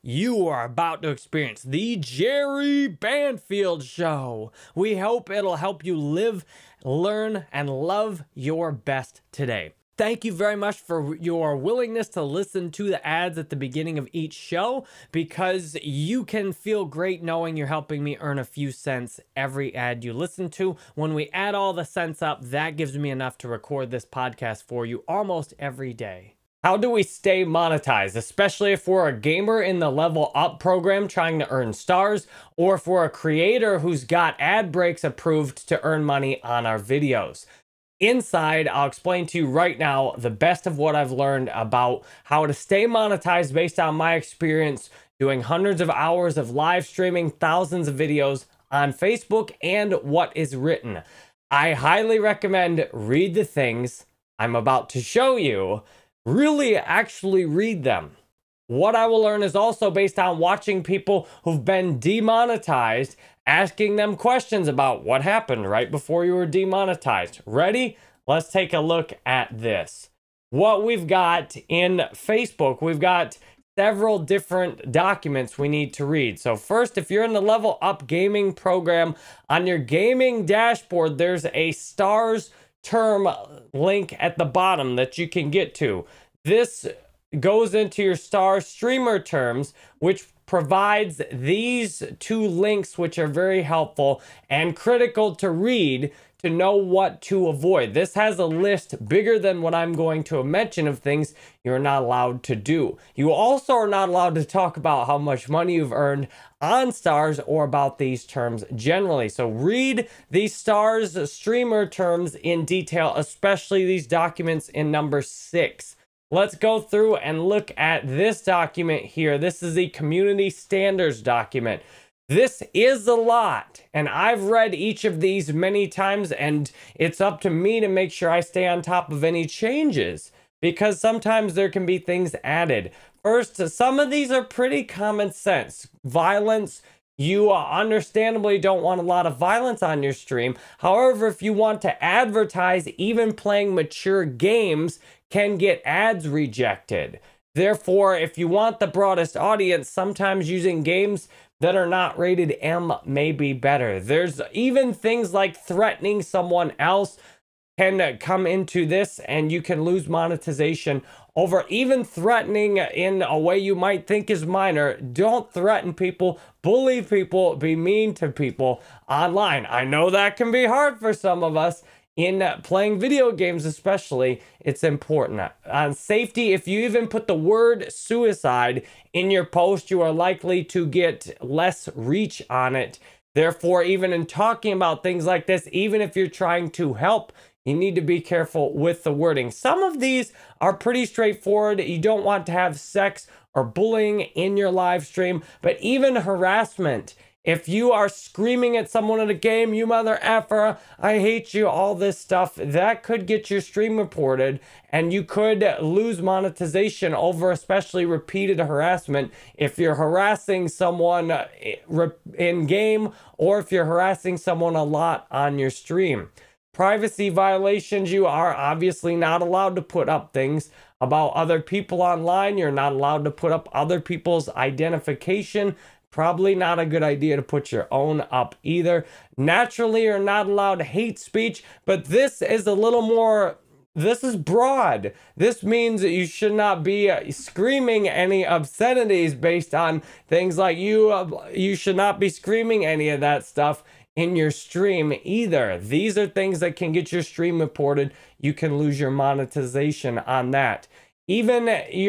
You are about to experience the Jerry Banfield Show. We hope it'll help you live, learn, and love your best today. Thank you very much for your willingness to listen to the ads at the beginning of each show, because you can feel great knowing you're helping me earn a few cents every ad you listen to. When we add all the cents up, that gives me enough to record this podcast for you almost every day. How do we stay monetized, especially if we're a gamer in the Level Up program trying to earn stars, or if we're a creator who's got ad breaks approved to earn money on our videos? Inside, I'll explain to you right now the best of what I've learned about how to stay monetized based on my experience doing hundreds of hours of live streaming, thousands of videos on Facebook, and what is written. I highly recommend read the things I'm about to show you. Really actually read them. What I will learn is also based on watching people who've been demonetized, asking them questions about what happened right before you were demonetized. Ready? Let's take a look at this. What we've got in Facebook, we've got several different documents we need to read. So first, if you're in the Level Up gaming program, on your gaming dashboard, there's a stars term link at the bottom that you can get to. This goes into your star streamer terms, which provides these two links, which are very helpful and critical to read to know what to avoid. This has a list bigger than what I'm going to mention of things you're not allowed to do. You also are not allowed to talk about how much money you've earned on stars or about these terms generally. So read these stars streamer terms in detail, especially these documents in number 6. Let's go through and look at this document here. This is the community standards document. This is a lot, and I've read each of these many times, and it's up to me to make sure I stay on top of any changes, because sometimes there can be things added. First, some of these are pretty common sense. Violence, you understandably don't want a lot of violence on your stream. However, if you want to advertise, even playing mature games can get ads rejected. Therefore, if you want the broadest audience, sometimes using games that are not rated M may be better. There's even things like threatening someone else can come into this, and you can lose monetization over even threatening in a way you might think is minor. Don't threaten people, bully people, be mean to people online. I know that can be hard for some of us. In playing video games especially, it's important. On safety, if you even put the word suicide in your post, you are likely to get less reach on it. Therefore, even in talking about things like this, even if you're trying to help, you need to be careful with the wording. Some of these are pretty straightforward. You don't want to have sex or bullying in your live stream, but even harassment. If you are screaming at someone in a game, you mother effer, I hate you, all this stuff, that could get your stream reported, and you could lose monetization over especially repeated harassment if you're harassing someone in game, or if you're harassing someone a lot on your stream. Privacy violations, you are obviously not allowed to put up things about other people online. You're not allowed to put up other people's identification. Probably not a good idea to put your own up either. Naturally, you're not allowed hate speech, but this is a little more, this is broad. This means that you should not be screaming any obscenities based on things like you should not be screaming any of that stuff in your stream either. These are things that can get your stream reported. You can lose your monetization on that. Even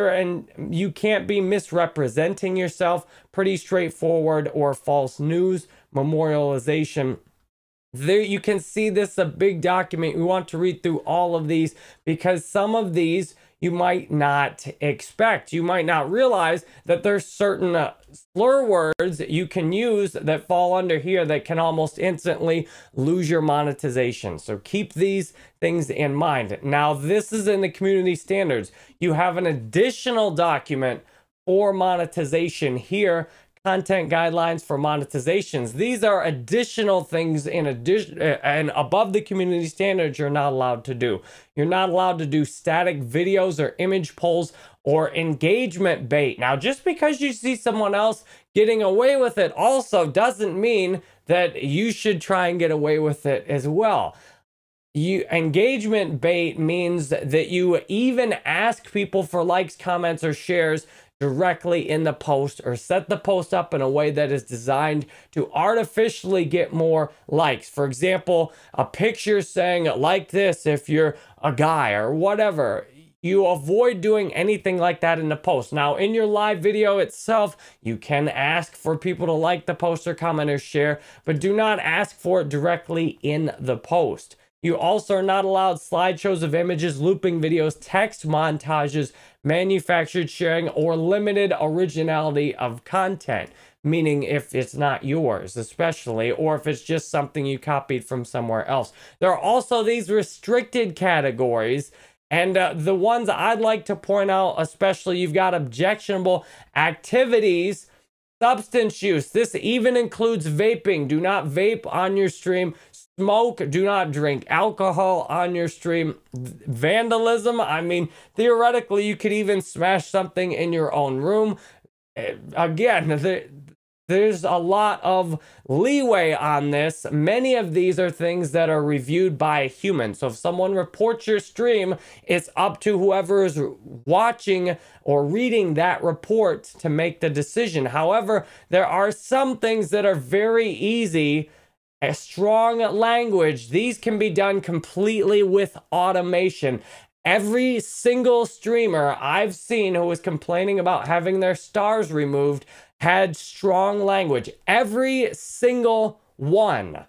you can't be misrepresenting yourself, pretty straightforward, or false news, memorialization. There you can see this is a big document. We want to read through all of these because some of these you might not expect. You might not realize that there's certain slur words that you can use that fall under here that can almost instantly lose your monetization. So keep these things in mind. Now, this is in the community standards. You have an additional document for monetization here. Content guidelines for monetizations. These are additional things in addition and above the community standards you're not allowed to do. You're not allowed to do static videos or image polls or engagement bait. Now, just because you see someone else getting away with it also doesn't mean that you should try and get away with it as well. Engagement bait means that you even ask people for likes, comments, or shares directly in the post, or set the post up in a way that is designed to artificially get more likes. For example, a picture saying like this if you're a guy or whatever. You avoid doing anything like that in the post. Now, in your live video itself, you can ask for people to like the post or comment or share, but do not ask for it directly in the post. You also are not allowed slideshows of images, looping videos, text montages, manufactured sharing, or limited originality of content. Meaning if it's not yours, especially, or if it's just something you copied from somewhere else. There are also these restricted categories. And the ones I'd like to point out, especially, you've got objectionable activities, substance use. This even includes vaping. Do not vape on your stream. Smoke. Do not drink alcohol on your stream. Vandalism. I mean, theoretically, you could even smash something in your own room. Again, there's a lot of leeway on this. Many of these are things that are reviewed by a human. So if someone reports your stream, it's up to whoever is watching or reading that report to make the decision. However, there are some things that are very easy. A strong language. These can be done completely with automation. Every single streamer I've seen who was complaining about having their stars removed had strong language. Every single one.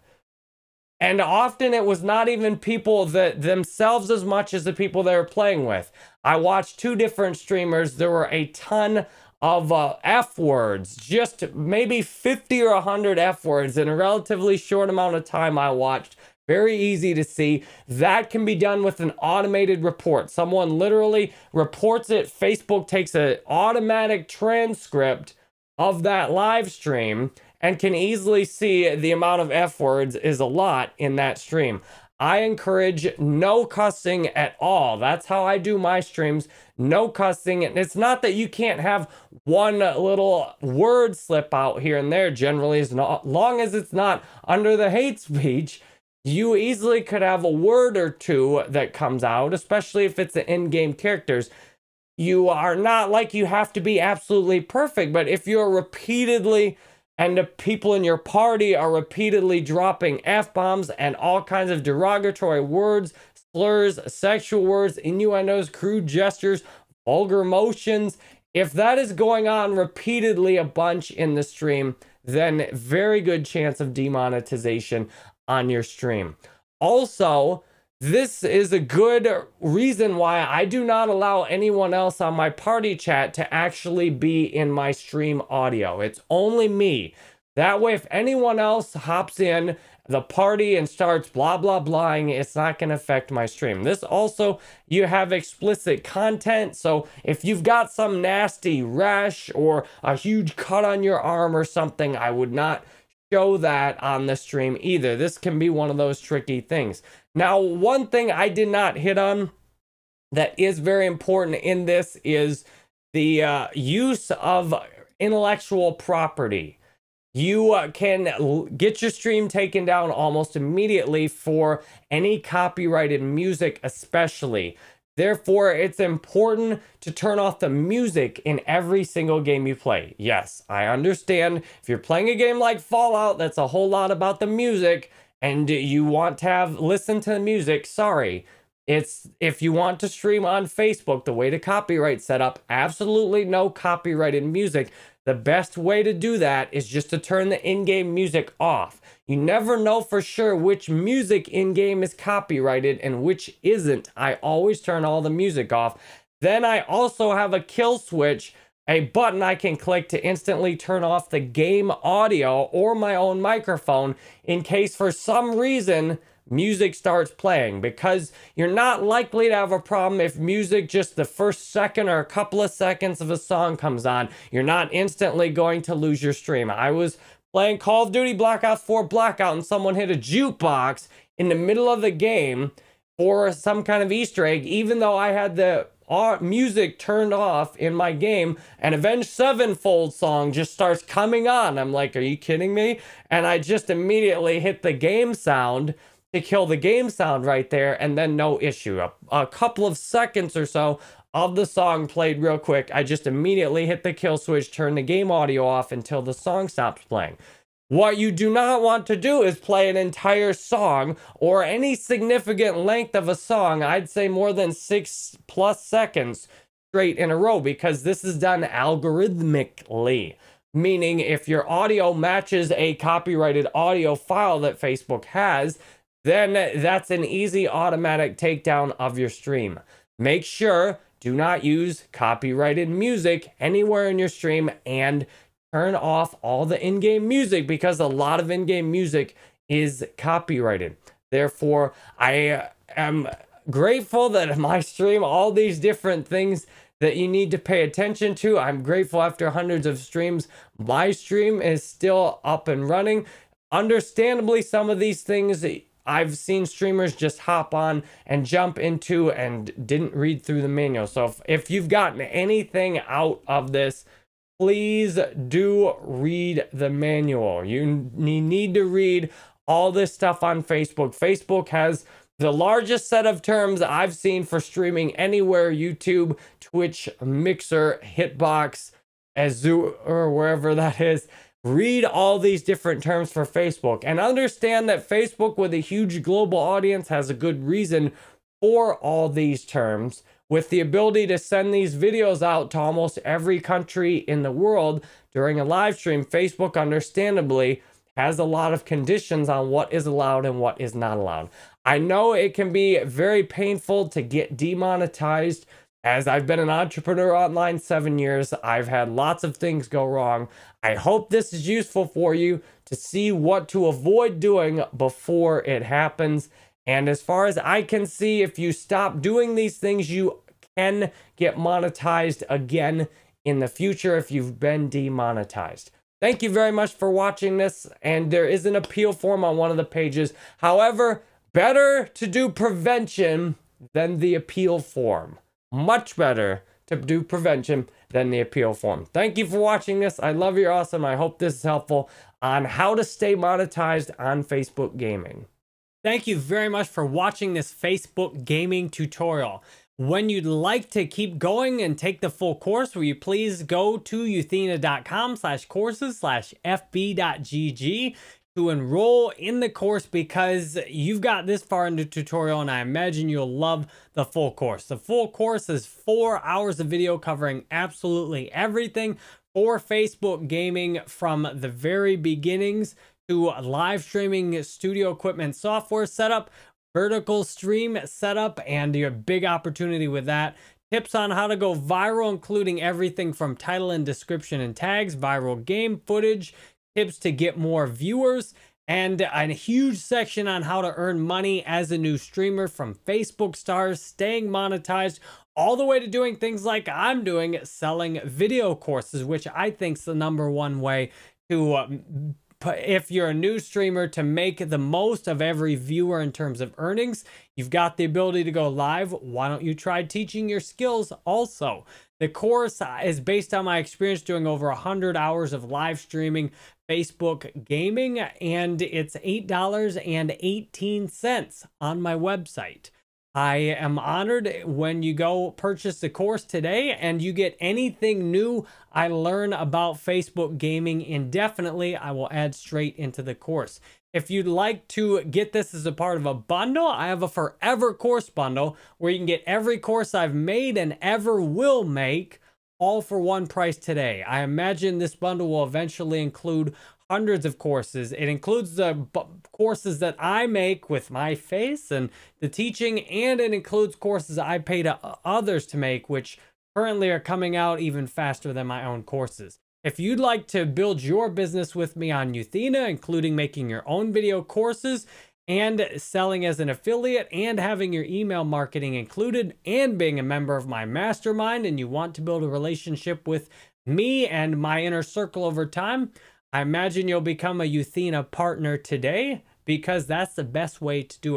And often it was not even people that themselves as much as the people they were playing with. I watched 2 different streamers. There were a ton of F words, just maybe 50 or 100 F words in a relatively short amount of time I watched. Very easy to see. That can be done with an automated report. Someone literally reports it. Facebook takes an automatic transcript of that live stream and can easily see the amount of F words is a lot in that stream. I encourage no cussing at all. That's how I do my streams. No cussing. And it's not that you can't have one little word slip out here and there. Generally, as long as it's not under the hate speech, you easily could have a word or two that comes out, especially if it's the in-game characters. You are not like you have to be absolutely perfect, but if you're repeatedly, and the people in your party are repeatedly dropping F-bombs and all kinds of derogatory words, slurs, sexual words, innuendos, crude gestures, vulgar motions, if that is going on repeatedly a bunch in the stream, then very good chance of demonetization on your stream. Also, this is a good reason why I do not allow anyone else on my party chat to actually be in my stream audio. It's only me. That way, if anyone else hops in the party and starts blah, blah, blahing, it's not going to affect my stream. This also, you have explicit content. So if you've got some nasty rash or a huge cut on your arm or something, I would not show that on the stream either. This can be one of those tricky things. Now, one thing I did not hit on that is very important in this is the use of intellectual property. You can get your stream taken down almost immediately for any copyrighted music especially. Therefore, it's important to turn off the music in every single game you play. Yes, I understand. If you're playing a game like Fallout, that's a whole lot about the music, and you want to listen to the music, sorry. If you want to stream on Facebook, the way to copyright set up, absolutely no copyrighted music. The best way to do that is just to turn the in-game music off. You never know for sure which music in-game is copyrighted and which isn't. I always turn all the music off. Then I also have a kill switch, a button I can click to instantly turn off the game audio or my own microphone in case for some reason music starts playing, because you're not likely to have a problem if music just the first second or a couple of seconds of a song comes on. You're not instantly going to lose your stream. I was playing Call of Duty Black Ops 4 Blackout and someone hit a jukebox in the middle of the game or some kind of Easter egg, even though I had the music turned off in my game, and Avenged Sevenfold song just starts coming on. I'm like, are you kidding me? And I just immediately hit the game sound to kill the game sound right there, and then no issue. A couple of seconds or so of the song played real quick. I just immediately hit the kill switch, turn the game audio off until the song stops playing. What you do not want to do is play an entire song or any significant length of a song, I'd say more than 6+ seconds straight in a row, because this is done algorithmically. Meaning if your audio matches a copyrighted audio file that Facebook has, then that's an easy automatic takedown of your stream. Make sure, do not use copyrighted music anywhere in your stream, and turn off all the in-game music, because a lot of in-game music is copyrighted. Therefore, I am grateful that my stream, all these different things that you need to pay attention to, I'm grateful after hundreds of streams, my stream is still up and running. Understandably, some of these things I've seen streamers just hop on and jump into and didn't read through the manual. So if you've gotten anything out of this, please do read the manual. You need to read all this stuff on Facebook. Facebook has the largest set of terms I've seen for streaming anywhere: YouTube, Twitch, Mixer, Hitbox, Azure, or wherever that is. Read all these different terms for Facebook and understand that Facebook, with a huge global audience, has a good reason for all these terms. With the ability to send these videos out to almost every country in the world during a live stream, Facebook understandably has a lot of conditions on what is allowed and what is not allowed. I know it can be very painful to get demonetized. As I've been an entrepreneur online 7 years, I've had lots of things go wrong. I hope this is useful for you to see what to avoid doing before it happens. And as far as I can see, if you stop doing these things, you can get monetized again in the future if you've been demonetized. Thank you very much for watching this. And there is an appeal form on one of the pages. However, better to do prevention than the appeal form. Much better to do prevention than the appeal form. Thank you for watching this. I love you. You're awesome. I hope this is helpful on how to stay monetized on Facebook gaming. Thank you very much for watching this Facebook gaming tutorial. When you'd like to keep going and take the full course, will you please go to euthena.com/courses/fb.gg to enroll in the course, because you've got this far in the tutorial and I imagine you'll love the full course. The full course is 4 hours of video covering absolutely everything for Facebook gaming, from the very beginnings to live streaming, studio equipment, software setup, vertical stream setup, and your big opportunity with that. Tips on how to go viral, including everything from title and description and tags, viral game footage, tips to get more viewers, and a huge section on how to earn money as a new streamer, from Facebook stars, staying monetized, all the way to doing things like I'm doing, selling video courses, which I think is the #1 way to if you're a new streamer, to make the most of every viewer in terms of earnings. You've got the ability to go live. Why don't you try teaching your skills also? The course is based on my experience doing over 100 hours of live streaming Facebook gaming, and it's $8.18 on my website. I am honored when you go purchase the course today and you get anything new I learn about Facebook gaming indefinitely, I will add straight into the course. If you'd like to get this as a part of a bundle, I have a forever course bundle where you can get every course I've made and ever will make, all for one price today. I imagine this bundle will eventually include hundreds of courses. It includes the courses that I make with my face and the teaching, and it includes courses I pay to others to make, which currently are coming out even faster than my own courses. If you'd like to build your business with me on Euthena, including making your own video courses and selling as an affiliate and having your email marketing included and being a member of my mastermind, and you want to build a relationship with me and my inner circle over time, I imagine you'll become a Euthena partner today, because that's the best way to do it.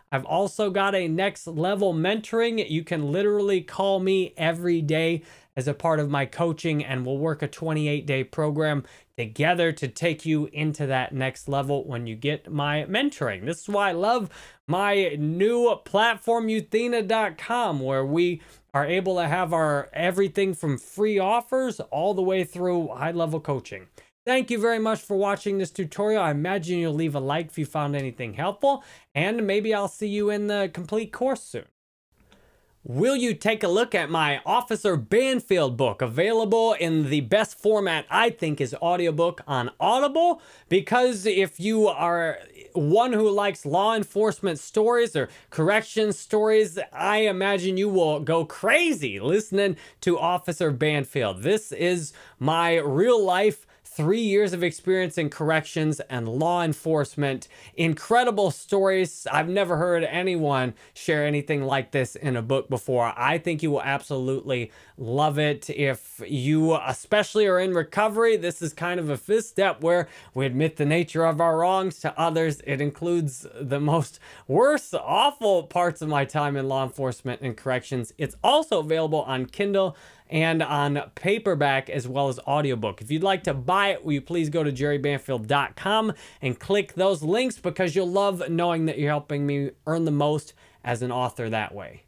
I've also got a next level mentoring. You can literally call me every day as a part of my coaching, and we'll work a 28-day program together to take you into that next level when you get my mentoring. This is why I love my new platform, Euthena.com, where we are able to have our everything from free offers all the way through high-level coaching. Thank you very much for watching this tutorial. I imagine you'll leave a like if you found anything helpful, and maybe I'll see you in the complete course soon. Will you take a look at my Officer Banfield book, available in the best format I think is audiobook on Audible? Because if you are one who likes law enforcement stories or corrections stories, I imagine you will go crazy listening to Officer Banfield. This is my real life 3 years of experience in corrections and law enforcement. Incredible stories. I've never heard anyone share anything like this in a book before. I think you will absolutely love it. If you especially are in recovery, this is kind of a fifth step where we admit the nature of our wrongs to others. It includes the most worst, awful parts of my time in law enforcement and corrections. It's also available on Kindle and on paperback as well as audiobook. If you'd like to buy it, will you please go to jerrybanfield.com and click those links, because you'll love knowing that you're helping me earn the most as an author that way.